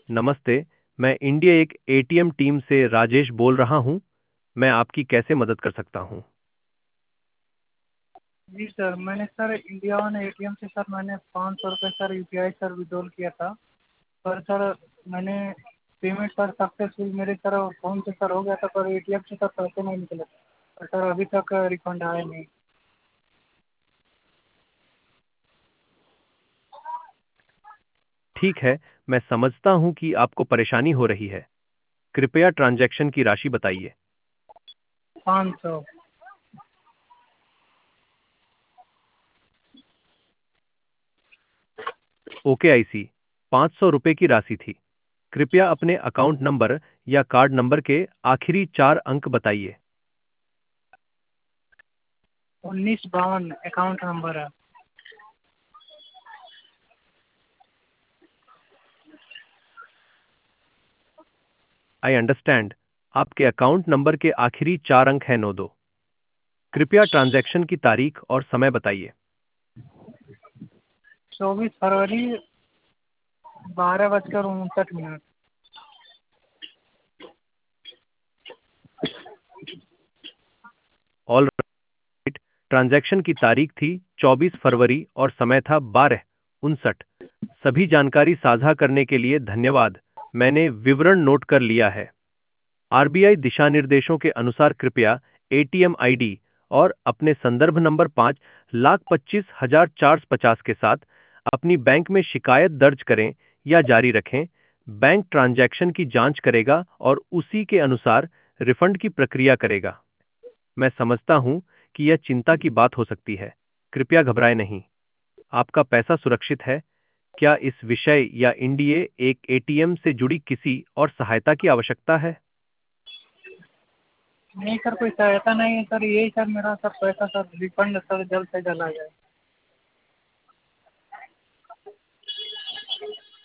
नमस्ते। मैं इंडिया एक एटीएम टीम से राजेश बोल रहा हूँ। मैं आपकी कैसे मदद कर सकता हूँ? जी सर, मैंने सर इंडिया वन एटीएम से सर मैंने 500 रुपये सर यूपीआई सर विड्रॉल किया था। पर सर मैंने पेमेंट सर सक्सेसफुल मेरे सर फ़ोन से सर हो गया था, पर एटीएम से सर पैसे नहीं निकले। और सर अभी तक रिफंड आया नहीं। ठीक है, मैं समझता हूँ कि आपको परेशानी हो रही है। कृपया ट्रांजैक्शन की राशि बताइए। 500। ओके, आई सी। 500 रुपये की राशि थी। कृपया अपने अकाउंट नंबर या कार्ड नंबर के आखिरी 4 अंक बताइए। 1952 अकाउंट नंबर है। I understand. आपके अकाउंट नंबर के आखिरी 4 अंक है 92। कृपया ट्रांजैक्शन की तारीख और समय बताइए। 24 फरवरी 12:59। All right. ट्रांजैक्शन की तारीख थी 24 फरवरी और समय था 12:59। सभी जानकारी साझा करने के लिए धन्यवाद। मैंने विवरण नोट कर लिया है। आरबीआई दिशा निर्देशों के अनुसार कृपया एटीएम आईडी और अपने संदर्भ नंबर 5,25,450 के साथ अपनी बैंक में शिकायत दर्ज करें या जारी रखें। बैंक ट्रांजैक्शन की जांच करेगा और उसी के अनुसार रिफंड की प्रक्रिया करेगा। मैं समझता हूं कि यह चिंता की बात हो सकती है। कृपया घबराएं नहीं। आपका पैसा सुरक्षित है। क्या इस विषय या इंडिया एक एटीएम से जुड़ी किसी और सहायता की आवश्यकता है? नहीं सर, कोई सहायता नहीं है सर, यही सर मेरा सर पैसा सर रिफंड सर जल्द से जल्द आ जाए।